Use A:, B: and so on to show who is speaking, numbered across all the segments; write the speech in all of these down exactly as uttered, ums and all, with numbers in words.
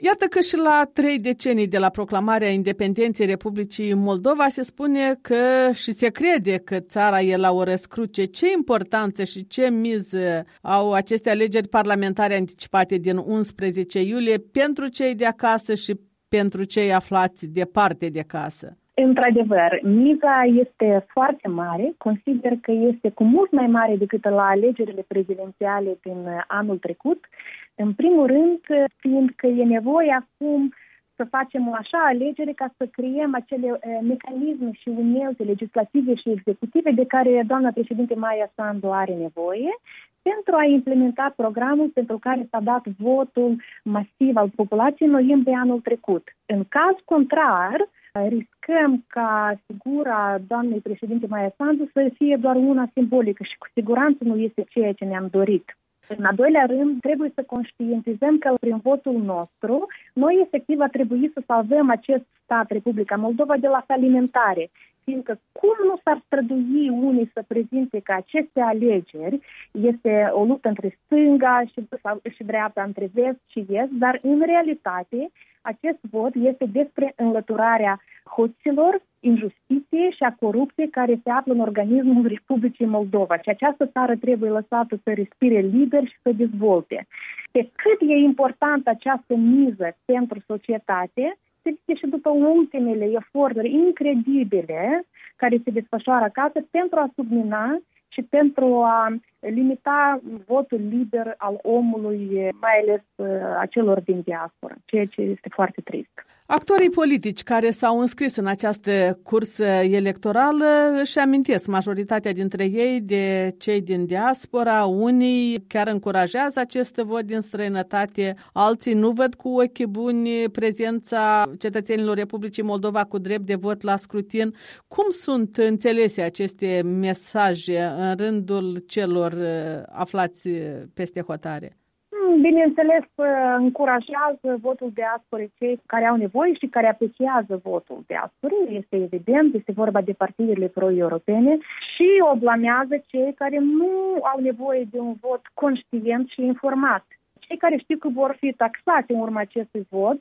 A: Iată că și la trei decenii de la proclamarea independenței Republicii Moldova se spune că și se crede că țara e la o răscruce. Ce importanță și ce miză au aceste alegeri parlamentare anticipate din unsprezece iulie pentru cei de acasă și pentru cei aflați departe de casă?
B: Într-adevăr, miza este foarte mare. Consider că este cu mult mai mare decât la alegerile prezidențiale din anul trecut. În primul rând, fiindcă e nevoie acum să facem o așa alegere ca să creăm acele uh, mecanisme și unelte legislative și executive de care doamna președinte Maia Sandu are nevoie pentru a implementa programul pentru care s-a dat votul masiv al populației în noiembrie anul trecut. În caz contrar, riscăm ca figura doamnei președinte Maia Sandu să fie doar una simbolică și cu siguranță nu este ceea ce ne-am dorit. În al doilea rând, trebuie să conștientizăm că prin votul nostru, noi efectiv a trebuit să salvăm acest stat, Republica Moldova, de la falimentare. Fiindcă cum nu s-ar strădui unii să prezinte că aceste alegeri este o luptă între stânga și, și dreapta, între vest și est, dar în realitate acest vot este despre înlăturarea hoților, injustiției și a corupției care se află în organismul Republicii Moldova. Și această țară trebuie lăsată să respire liber și să dezvolte. Pe cât e importantă această miză pentru societate, se vede și după ultimele eforturi incredibile care se desfășoară acasă pentru a submina și pentru a limita votul liber al omului, mai ales a celor din diaspora, ceea ce este foarte trist.
A: Actorii politici care s-au înscris în această cursă electorală își amintesc majoritatea dintre ei de cei din diaspora. Unii chiar încurajează acest vot din străinătate, alții nu văd cu ochi buni prezența cetățenilor Republicii Moldova cu drept de vot la scrutin. Cum sunt înțelese aceste mesaje în rândul celor aflați peste hotare?
B: Bineînțeles, încurajează votul diasporei cei care au nevoie și care apreciază votul diasporei. Este evident, este vorba de partidele pro-europene și o blamează cei care nu au nevoie de un vot conștient și informat. Cei care știu că vor fi taxați în urma acestui vot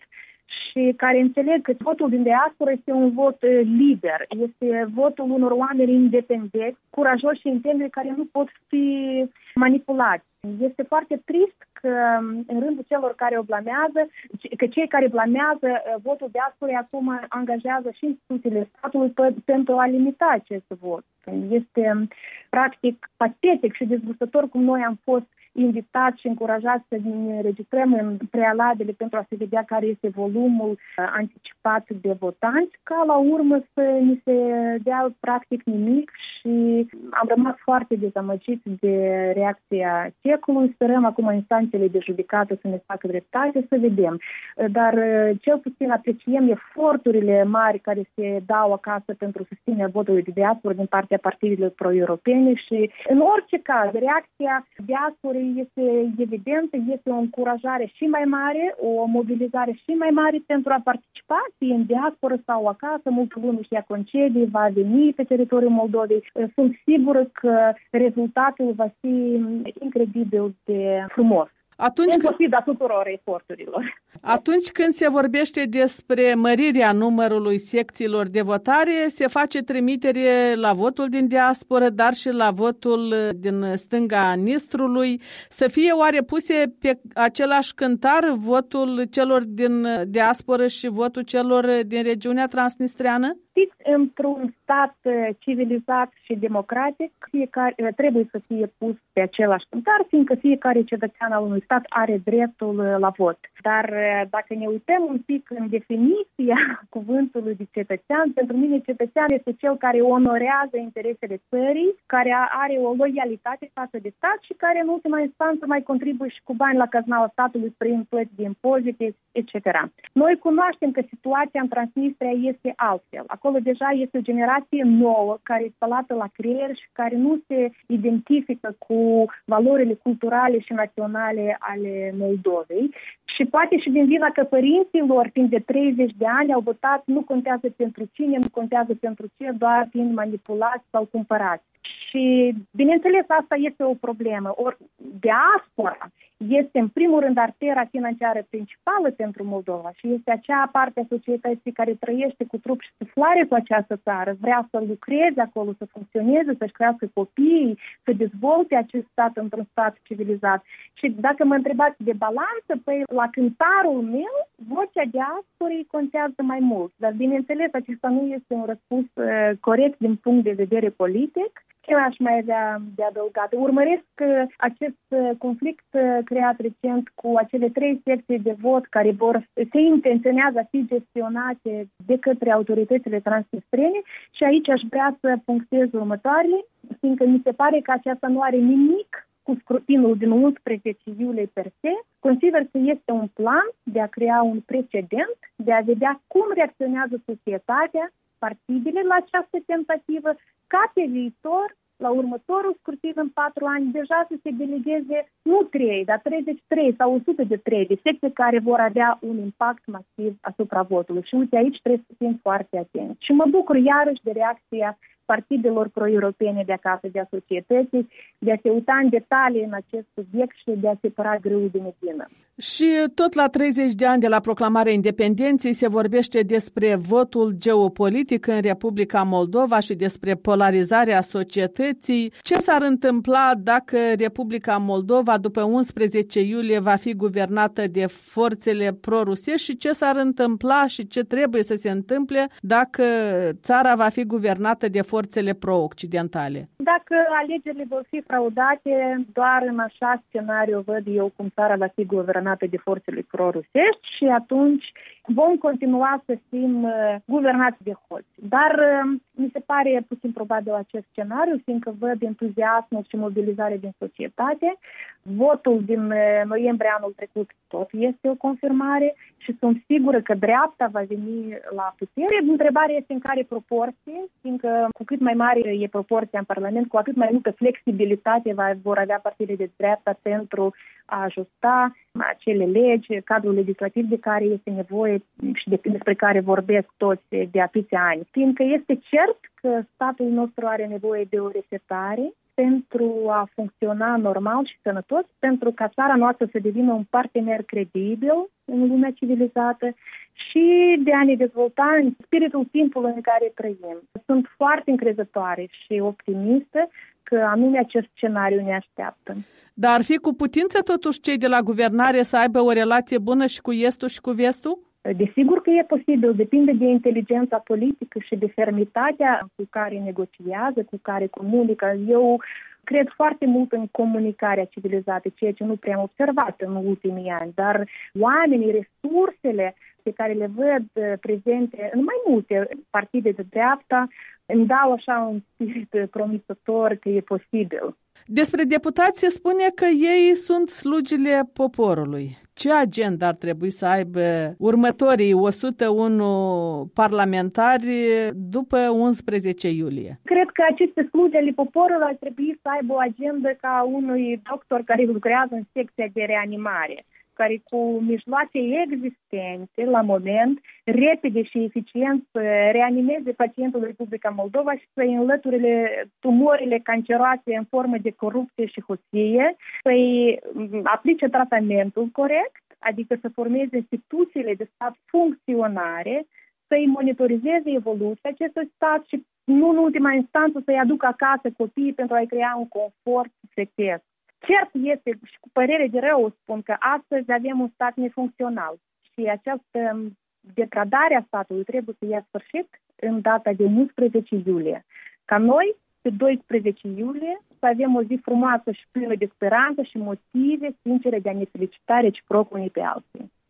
B: și care înțeleg că votul din diaspora este un vot liber, este votul unor oameni independenți, curajoși și integri care nu pot fi manipulați. Este foarte trist că în rândul celor care o blamează, că cei care blamează votul diasporei acum angajează și instituțiile statului pentru a limita acest vot. Este practic patetic și dezgustător cum noi am fost invitați și încurajați să ne înregistrăm în prealabile pentru a se vedea care este volumul anticipat de votanți, ca la urmă să ni se dea practic nimic și am rămas foarte dezamăgiți de reacția C E C-ului. Sperăm acum instanțele de judecată să ne facă dreptate, să vedem. Dar cel puțin apreciem eforturile mari care se dau acasă pentru susținerea votului de diaspora din partea partidelor pro-europene și în orice caz, reacția diasporei este evidentă, este o încurajare și mai mare, o mobilizare și mai mare pentru a participa, fie în diasporă sau acasă, multă lume și ia concedii, va veni pe teritoriul Moldovei. Sunt sigură că rezultatul va fi incredibil de frumos. Atunci când, tuturor eforturilor.
A: Atunci când se vorbește despre mărirea numărului secțiilor de votare, se face trimitere la votul din diasporă, dar și la votul din stânga Nistrului. Să fie oare puse pe același cântar votul celor din diasporă și votul celor din regiunea transnistreană?
B: Într-un stat civilizat și democratic, fiecare trebuie să fie pus pe același cântar, fiindcă fiecare cetățean al unui stat are dreptul la vot. Dar dacă ne uităm un pic în definiția cuvântului de cetățean, pentru mine cetățean este cel care onorează interesele țării, care are o loialitate față de stat și care în ultima instanță mai contribuie și cu bani la caznaua statului prin plăți de impozite, et cetera. Noi cunoaștem că situația în Transnistria este altfel. Acolo deja este o generație nouă care este spălată la creier și care nu se identifică cu valorile culturale și naționale ale Moldovei. Și poate și din vina că părinții lor, timp de treizeci de ani, au votat nu contează pentru cine, nu contează pentru ce, doar fiind manipulați sau cumpărați. Și, bineînțeles, asta este o problemă. Ori diaspora este, în primul rând, artera financiară principală pentru Moldova și este acea parte a societății care trăiește cu trup și suflare cu această țară, vrea să lucreze acolo, să funcționeze, să-și crească copiii, să dezvolte acest stat într-un stat civilizat. Și dacă mă întrebați de balanță, păi la cântarul meu, vocea diasporei contează mai mult. Dar, bineînțeles, acesta nu este un răspuns uh, corect din punct de vedere politic. Ce aș mai avea de adăugat? Urmăresc acest conflict creat recent cu acele trei secții de vot care vor, se intenționează a fi gestionate de către autoritățile transnistrene și aici aș vrea să punctez următoarele, fiindcă mi se pare că aceasta nu are nimic cu scrutinul din unsprezece iulie per se. Consider că este un plan de a crea un precedent, de a vedea cum reacționează societatea, partidele la această tentativă, ca pe viitor, la următorul scrutin în patru ani, deja să se delegheze nu trei, dar treizeci și trei sau o sută de trei de secte care vor avea un impact masiv asupra votului. Și uite, aici trebuie să fim foarte atenți. Și mă bucur iarăși de reacția partidelor pro-europene de acasă, de a societății, de a se uita în detalii în acest subiect și de a separa grâul de medină.
A: Și tot la treizeci de ani de la proclamarea independenței se vorbește despre votul geopolitic în Republica Moldova și despre polarizarea societății. Ce s-ar întâmpla dacă Republica Moldova după unsprezece iulie va fi guvernată de forțele pro-rusești și ce s-ar întâmpla și ce trebuie să se întâmple dacă țara va fi guvernată de forțele pro-occidentale?
B: Dacă alegerile vor fi fraudate, doar în așa scenariu văd eu cum țara va fi guvernată de forțele pro-rusești și atunci vom continua să fim uh, guvernați de hoți. Dar uh, mi se pare puțin probabil acest scenariu, fiindcă văd entuziasmul și mobilizare din societate. Votul din uh, noiembrie anul trecut tot este o confirmare și sunt sigură că dreapta va veni la putere. Întrebarea este în care proporție, fiindcă cu cât mai mare e proporția în Parlament, cu atât mai multă flexibilitate va, vor avea partidele de dreapta pentru a ajusta acele legi, cadrul legislativ de care este nevoie și de, despre care vorbesc toți de atâția ani. Fiindcă este cert că statul nostru are nevoie de o resetare pentru a funcționa normal și sănătos, pentru ca țara noastră să devină un partener credibil în lumea civilizată și de a ne dezvolta în spiritul timpului în care trăim. Sunt foarte încrezătoare și optimistă că anume acest scenariu ne așteaptă.
A: Dar ar fi cu putință totuși cei de la guvernare să aibă o relație bună și cu estul și cu vestul?
B: Desigur că e posibil, depinde de inteligența politică și de fermitatea cu care negociază, cu care comunică. Eu cred foarte mult în comunicarea civilizată, ceea ce nu prea am observat în ultimii ani, dar oamenii, resursele pe care le văd prezente în mai multe partide de dreapta îmi dau așa un spirit promițător că e posibil.
A: Despre deputați se spune că ei sunt slugile poporului. Ce agenda ar trebui să aibă următorii o sută unu parlamentari după unsprezece iulie?
B: Cred că aceste slugi ale poporului ar trebui să aibă o agendă ca unui doctor care lucrează în secția de reanimare, care cu mijloace existente la moment, repede și eficient să reanimeze pacientul în Republica Moldova și să-i înlăture tumorile canceroase în formă de corupție și hoție, să-i aplice tratamentul corect, adică să formeze instituțiile de stat funcționare, să-i monitorizeze evoluția acestui stat și, nu în ultima instanță, să-i aducă acasă copiii pentru a-i crea un confort secret. Cert este, și cu părere de rău spun, că astăzi avem un stat nefuncțional și această degradare a statului trebuie să ia sfârșit în data de unsprezece iulie. Ca noi, pe doisprezece iulie, să avem o zi frumoasă și plină de speranță și motive sincere de a ne felicita reciproc unii pe alții.